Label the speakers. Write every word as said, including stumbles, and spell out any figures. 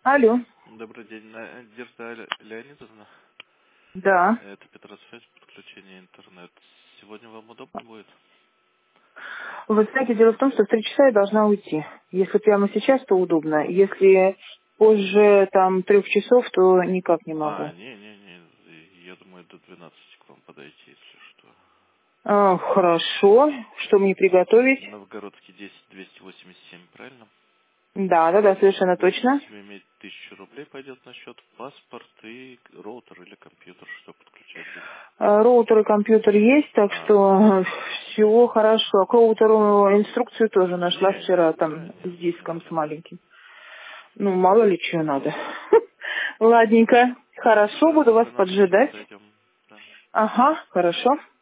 Speaker 1: Алло.
Speaker 2: Добрый день, Надежда Леонидовна.
Speaker 1: Да.
Speaker 2: Это Петросвязь, подключение интернет. Сегодня вам удобно будет?
Speaker 1: Вы знаете, дело в том, что в три часа я должна уйти. Если прямо сейчас, то удобно. Если позже там трех часов, то никак не
Speaker 2: А,
Speaker 1: могу.
Speaker 2: не-не-не, я думаю, до двенадцати к вам подойти, если что.
Speaker 1: А, хорошо. Что мне приготовить?
Speaker 2: Новгородский десять двести восемьдесят семь, правильно?
Speaker 1: Да, да, да, совершенно точно.
Speaker 2: Будете иметь тысячу рублей, пойдет на счет, паспорт и роутер или компьютер, что подключать будем.
Speaker 1: А, роутер и компьютер есть, так
Speaker 2: Ага.
Speaker 1: что все хорошо. К роутеру инструкцию тоже нашла вчера
Speaker 2: Не, да,
Speaker 1: там с
Speaker 2: нет,
Speaker 1: диском, с
Speaker 2: нормально.
Speaker 1: маленьким. Ну, мало ли чего надо. Ладненько. Хорошо,
Speaker 2: Да,
Speaker 1: буду
Speaker 2: до
Speaker 1: вас
Speaker 2: двенадцати
Speaker 1: поджидать.
Speaker 2: подойдем. Да.
Speaker 1: Ага, хорошо.